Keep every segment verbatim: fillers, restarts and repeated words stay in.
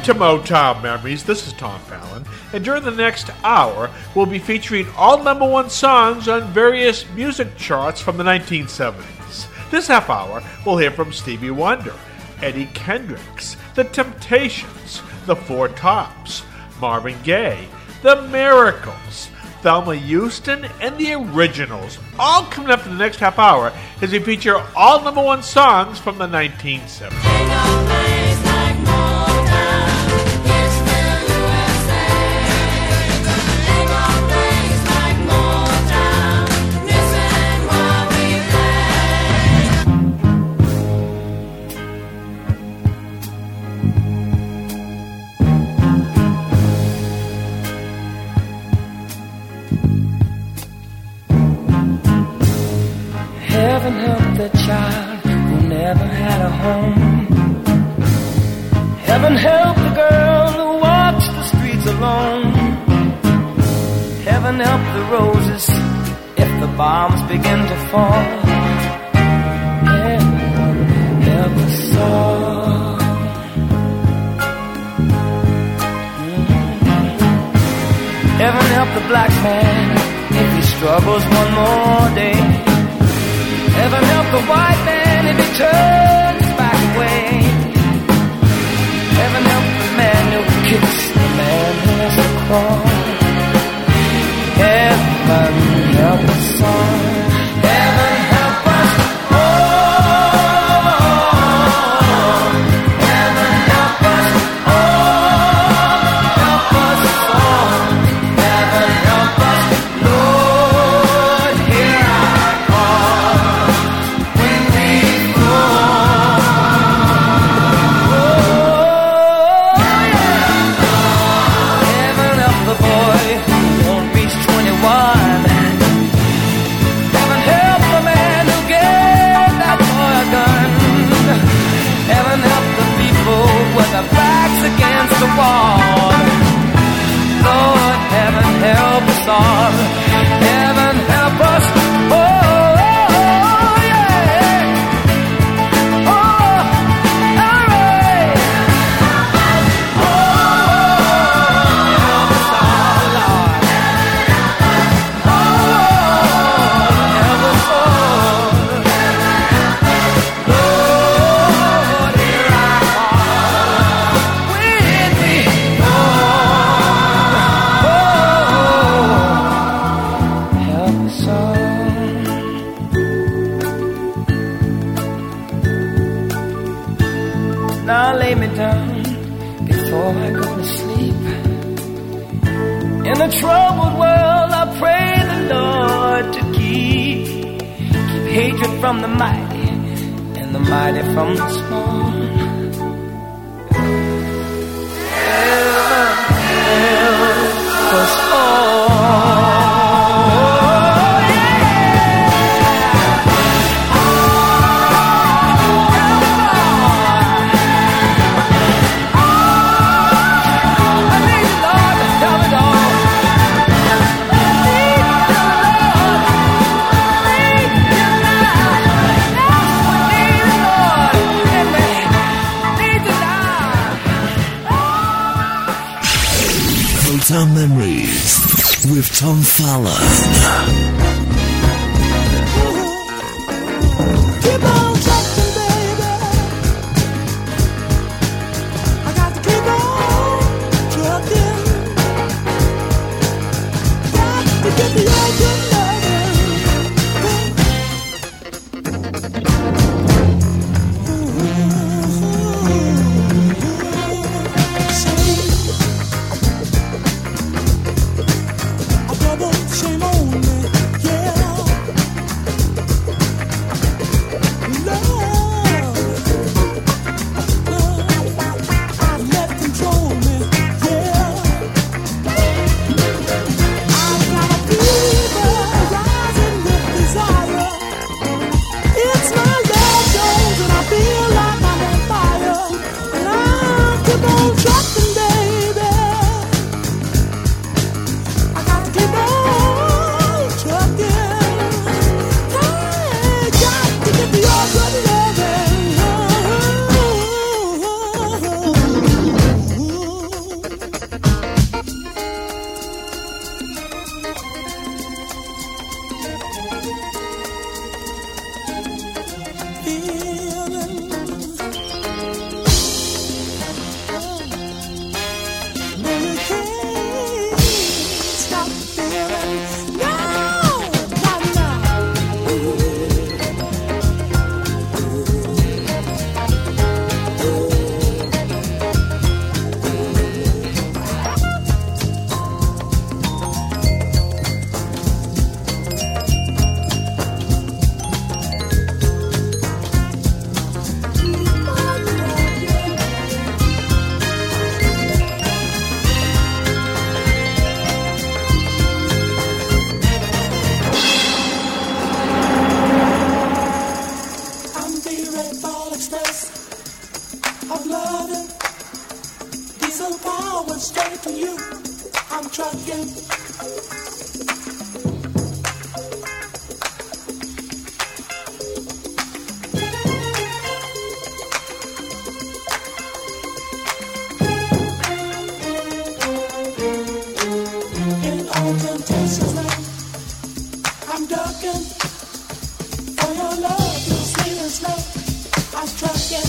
to Motown Memories. This is Tom Fallon, and during the next hour, we'll be featuring all number one songs on various music charts from the nineteen seventies. This half hour, we'll hear from Stevie Wonder, Eddie Kendricks, The Temptations, The Four Tops, Marvin Gaye, The Miracles, Thelma Houston, and The Originals, all coming up in the next half hour as we feature all number one songs from the nineteen seventies. Heaven help the child who never had a home. Heaven help the girl who walks the streets alone. Heaven help the roses if the bombs begin to fall. Heaven help us all. Mm-hmm. Heaven help the black man if he struggles one more day. Heaven help the white man if he turns back away. Heaven help the man who kicks the man who has to crawl. Heaven help us all. Heaven help us all. Heaven help us all. Help us all. Heaven help us, Lord, hear our call. Against the wall, Lord, heaven help us all. Heaven help us, oh, oh yeah, oh, all right, oh, help us all, Lord, oh, help us all, Lord, hear our call. Now lay me down before I go to sleep. In a troubled world, I pray the Lord to keep keep hatred from the mighty and the mighty from the small. Heaven help us all. Motown Memories with Tom Fallon. Keep on trucking, baby. I got to keep on trucking. Got to get the ocean shame on me. precious love. I'm ducking for your love, your sweet and slow. I'm trucking.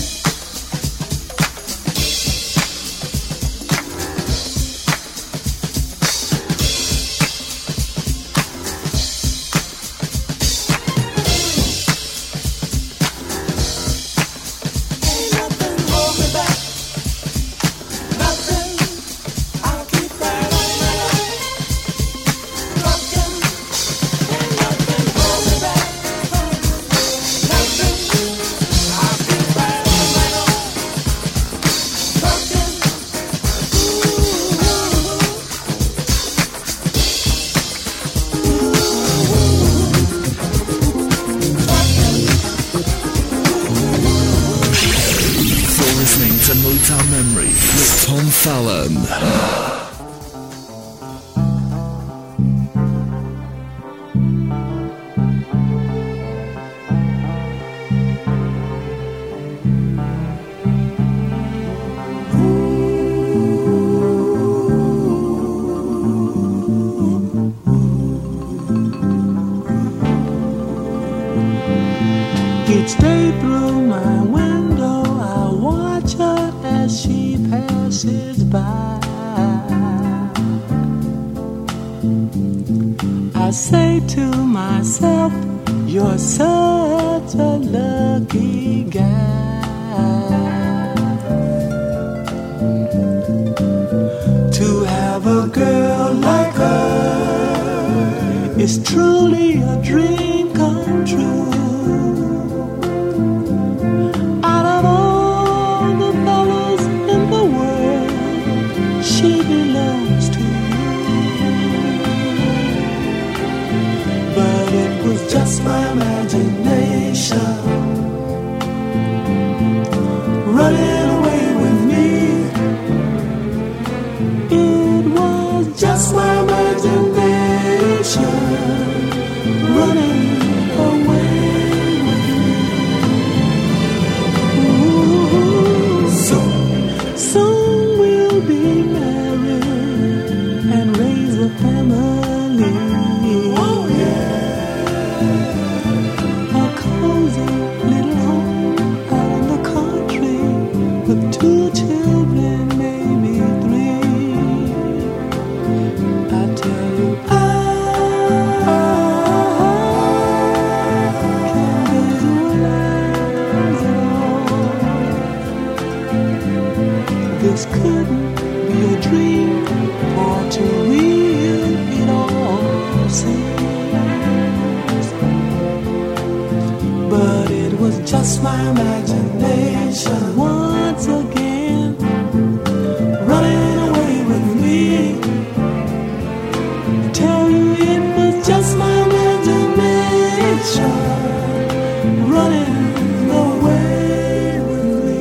Fallon. Each day through my window I watch her as she passes by. I say to myself, you're such a lucky guy to have a girl like her. Is truly a dream come true. She belongs to you, but it was just my imagination running away with me. It was just my imagination running away with me. Ooh, so, soon we'll be family. Oh yeah. A cozy little home out in the country with two children, maybe three. I tell you, I can't visualize it all. This couldn't be a dream, for to real it all seems. But it was just my imagination once again running away with me. I tell you it was just my imagination running away with me.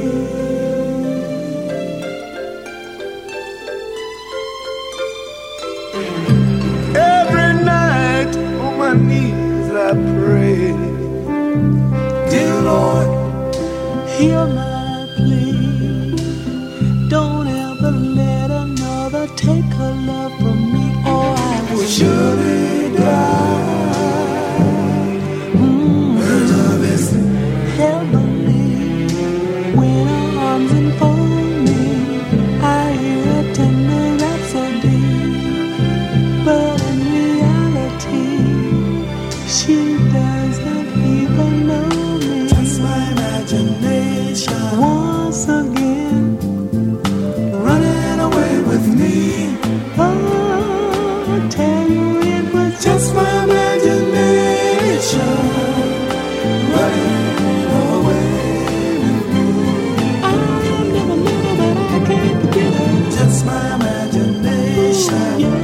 Every night on my knees I pray, dear Lord, hear my plea. Don't ever let another take her love from me, or I will surely die. Mm-hmm. Heavenly, when her arms enfold me, I hear a tender rhapsody. But in reality, she doesn't even know me. Just my imagination once again running away with me. Oh, I tell you it was just my imagination running away with me. I'll never, never, but I can't forget her. Just my imagination. Yeah.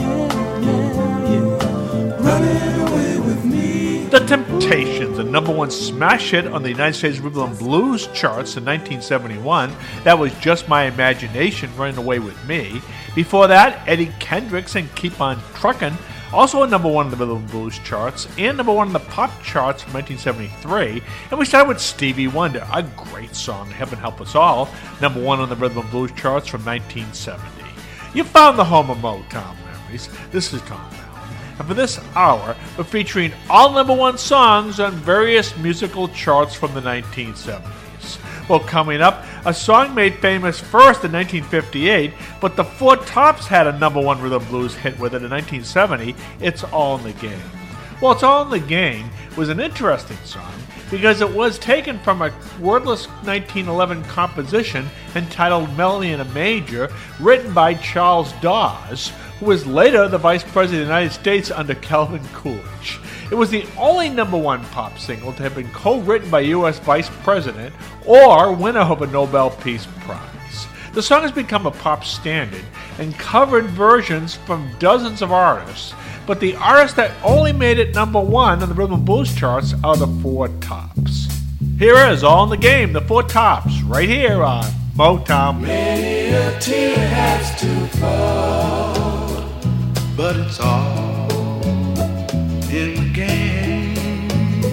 The Temptations, a number one smash hit on the United States Rhythm and Blues charts in nineteen seventy-one. That was Just My Imagination, Running Away With Me. Before that, Eddie Kendricks and Keep On Truckin', also a number one on the Rhythm and Blues charts, and number one on the pop charts from nineteen seventy-three. And we started with Stevie Wonder, a great song, Heaven Help Us All, number one on the Rhythm and Blues charts from nineteen seventy. You found the home of Motown memories. This is Tom Fallon. And for this hour, we're featuring all number one songs on various musical charts from the nineteen seventies. Well, coming up, a song made famous first in nineteen fifty-eight, but the Four Tops had a number one rhythm blues hit with it in nineteen seventy, It's All in the Game. Well, It's All in the Game was an interesting song because it was taken from a wordless nineteen eleven composition entitled Melody in a Major, written by Charles Dawes, who was later the Vice President of the United States under Calvin Coolidge. It was the only number one pop single to have been co-written by U S Vice President or winner of a Nobel Peace Prize. The song has become a pop standard and covered versions from dozens of artists, but the artists that only made it number one on the rhythm and blues charts are the Four Tops. Here is All in the Game, the Four Tops, right here on Motown. Many a tear has to fall, but it's all in the game.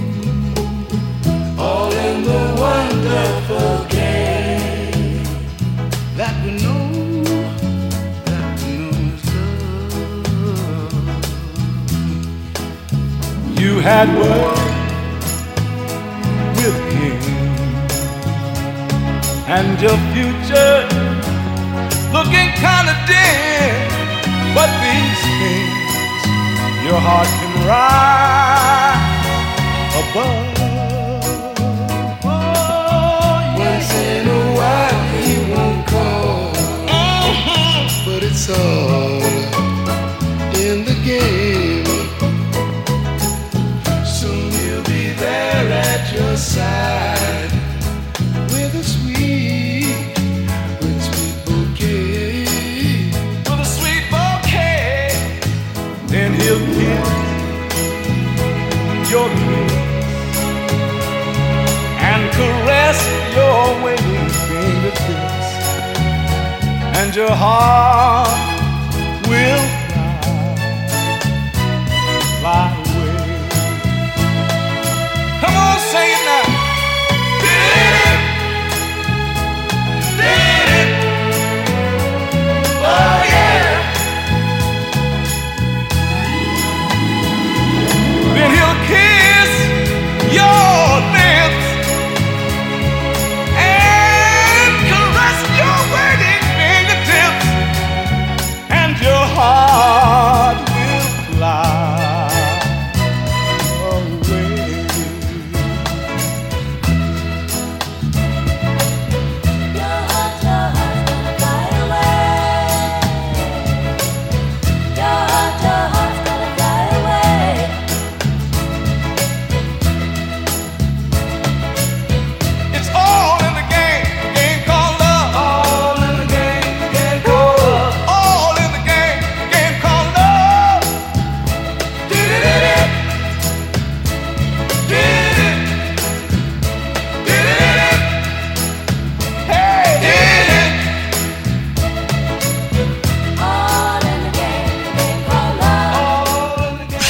All in the wonderful game that we know, that we know is love. You had work with him, and your future looking kinda dim. But these things your heart can rise above. Oh, yeah. Once in a while he won't call, mm-hmm. But it's all in the game. Soon he'll be there at your side with a sweet, with sweet bouquet, with a sweet bouquet. Then he'll kiss your lips and caress your waiting fingertips, and your heart will fly, fly away. Come on, sing it now. Oh yeah. Then he'll kiss your lips and caress your waiting fingertips, and your heart will fly away. Your heart, your heart's gonna fly away. Your heart, your heart's gonna fly away. It's all in the game, game called love. All in the game, game called love. All in the game, game called love. Did it, did it, did it, did it, hey, did it. All in the game, game called love. All in the game.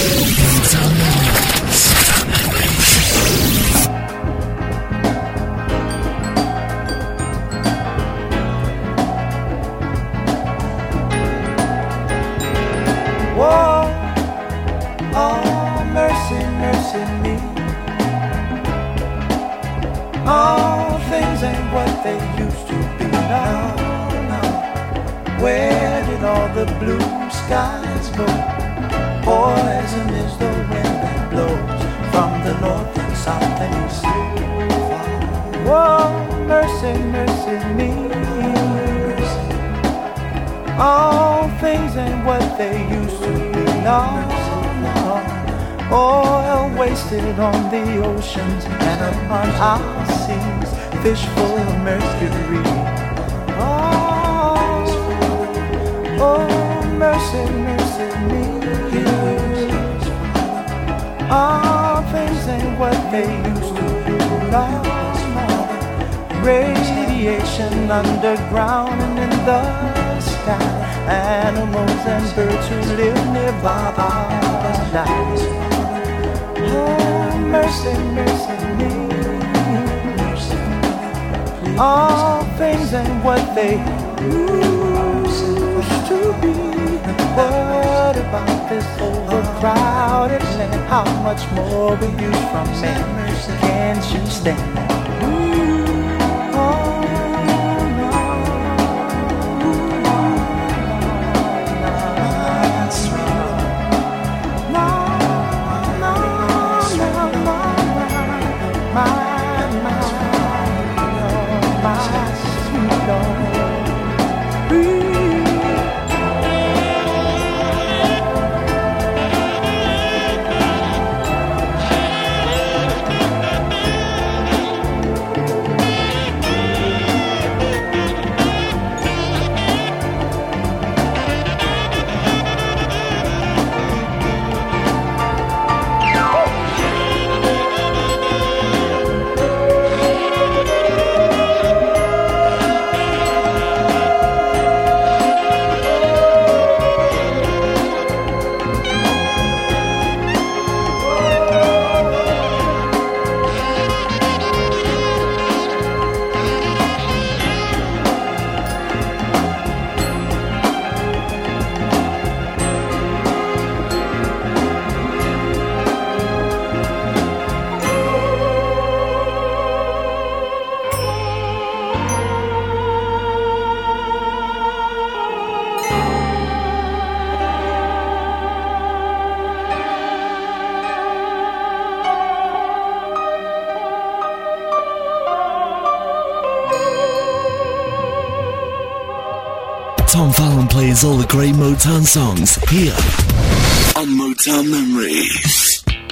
Whoa, oh, mercy, mercy me. All things ain't what they used to be now, now. Where did all the blue skies go? Poison is the wind that blows from the north and south and east. Whoa, mercy, mercy me. All things ain't what they used to be, no, no. Oil wasted on the oceans and upon our seas, fish full of mercury. Oh, oh, mercy, mercy me. All things ain't what they used to be, no, no. Radiation underground and in the sky, animals and birds who live nearby are dying. Oh, mercy, mercy me. All things ain't what they used to be. What about this overcrowded land? How much more will you from me? Can't you stand? Oh, no, no, no, no, no, my, my, my sweet Lord. Tom Fallon plays all the great Motown songs here on Motown Memories.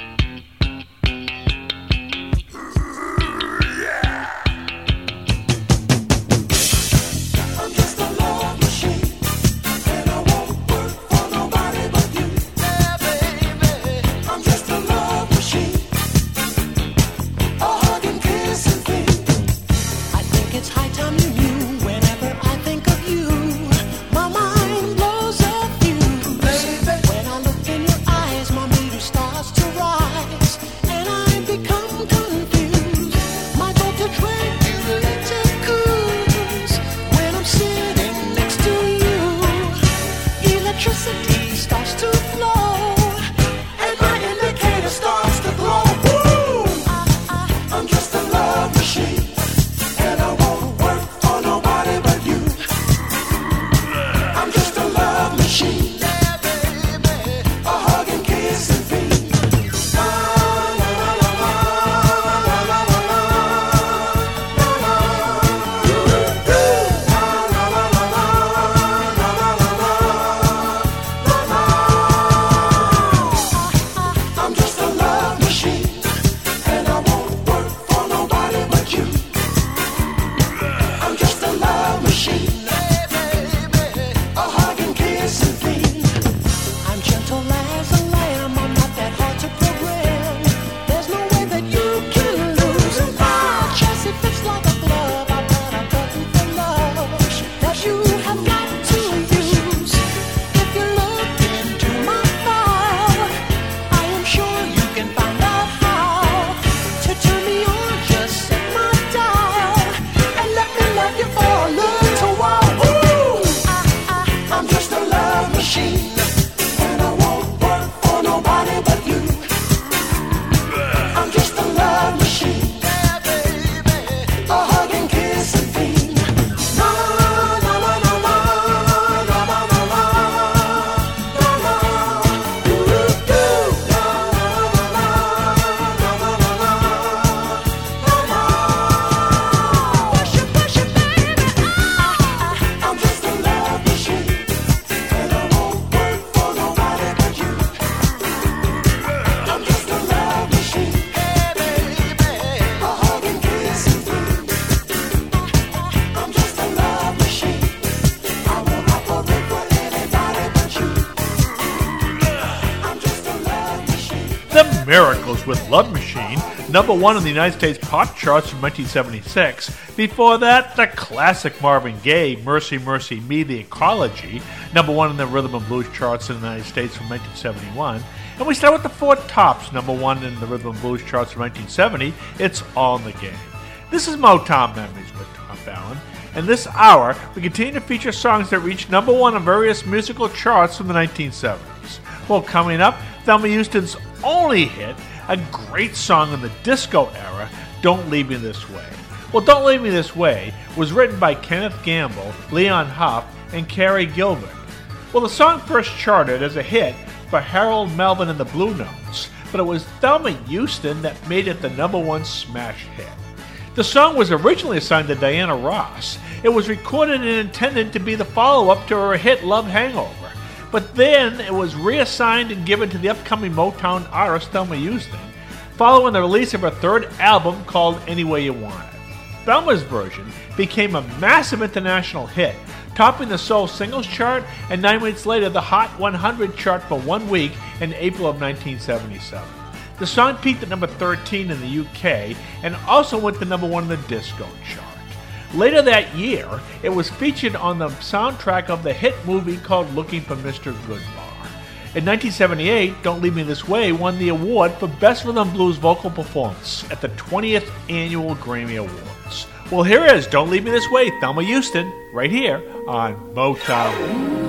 Miracles with Love Machine, number one in the United States pop charts from nineteen seventy-six. Before that, the classic Marvin Gaye, Mercy, Mercy Me, The Ecology, number one in the rhythm and blues charts in the United States from nineteen seventy-one. And we start with the Four Tops, number one in the rhythm and blues charts from nineteen seventy, It's All in the Game. This is Motown Memories with Tom Fallon. and this hour we continue to feature songs that reached number one on various musical charts from the nineteen seventies. Well, coming up, Thelma Houston's only hit, a great song in the disco era, Don't Leave Me This Way. Well, Don't Leave Me This Way was written by Kenneth Gamble, Leon Huff, and Carrie Gilbert. Well, the song first charted as a hit for Harold Melvin and the Blue Notes, but it was Thelma Houston that made it the number one smash hit. The song was originally assigned to Diana Ross. It was recorded and intended to be the follow-up to her hit Love Hangover, but then it was reassigned and given to the upcoming Motown artist Thelma Houston, following the release of her third album called Any Way You Want It. Thelma's version became a massive international hit, topping the Soul Singles Chart and nine weeks later the Hot one hundred chart for one week in April of nineteen seventy-seven. The song peaked at number thirteen in the U K and also went to number one in the disco chart. Later that year, it was featured on the soundtrack of the hit movie called Looking for Mister Goodbar. In nineteen seventy-eight, Don't Leave Me This Way won the award for Best Rhythm and Blues Vocal Performance at the twentieth Annual Grammy Awards. Well, here is Don't Leave Me This Way, Thelma Houston, right here on Motown.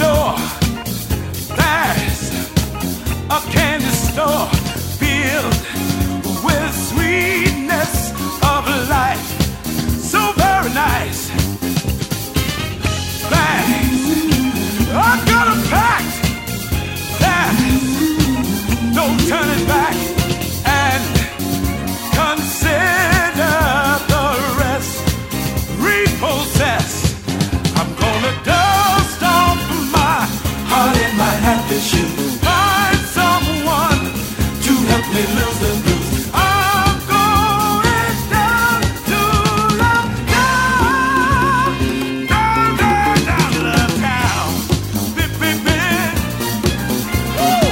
door, there's a candy store filled with sweetness of life. So very nice. Thanks. I've got a pact. There's no turning back. And consider the rest repossessed. I'm gonna dust off my heart and my happy shoes. Find someone to help me lose the blues. I'm going down to love town, down, down, down to love town. Bip, bip, bip. Woo!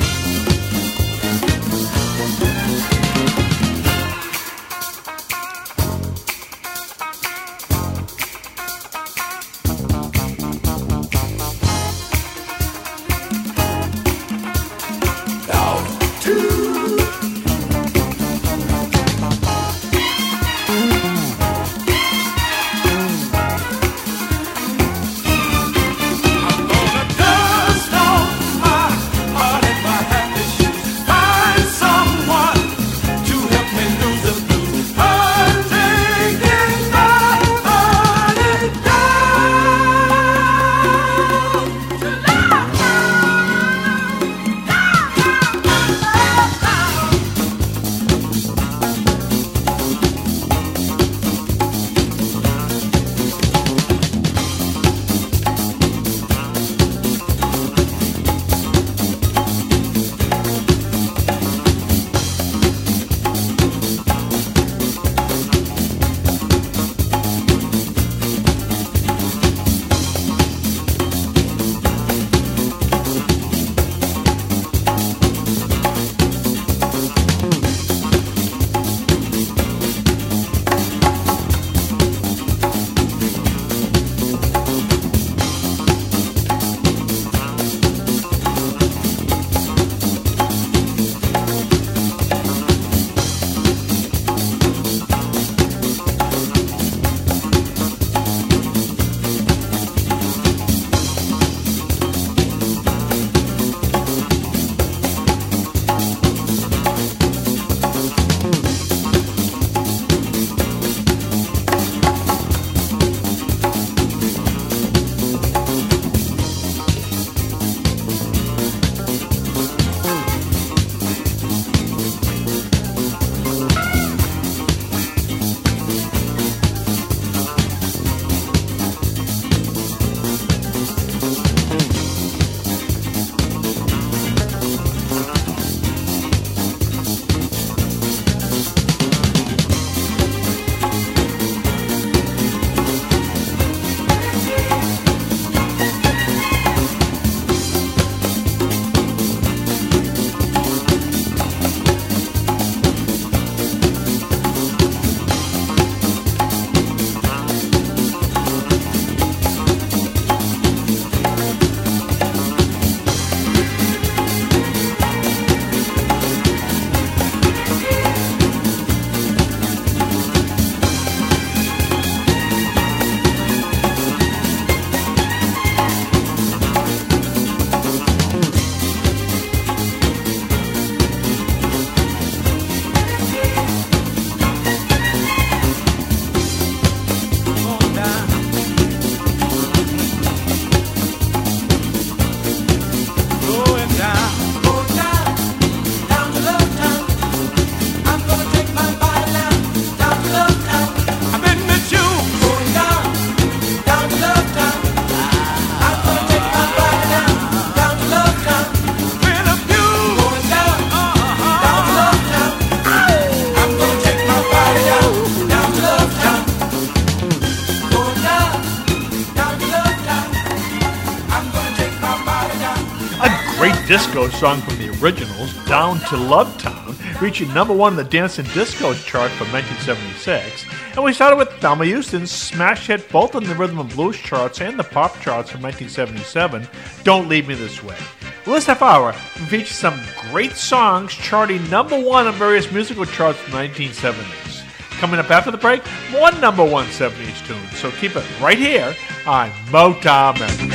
disco song from the originals, Down to Love Town, reaching number one in the Dance and Disco chart from nineteen seventy-six. And we started with Thelma Houston's smash hit both on the Rhythm and Blues charts and the pop charts from nineteen seventy-seven, Don't Leave Me This Way. Well, this half hour features some great songs charting number one on various musical charts from the nineteen seventies. Coming up after the break, more number one seventies tunes, so keep it right here on Motown Memories.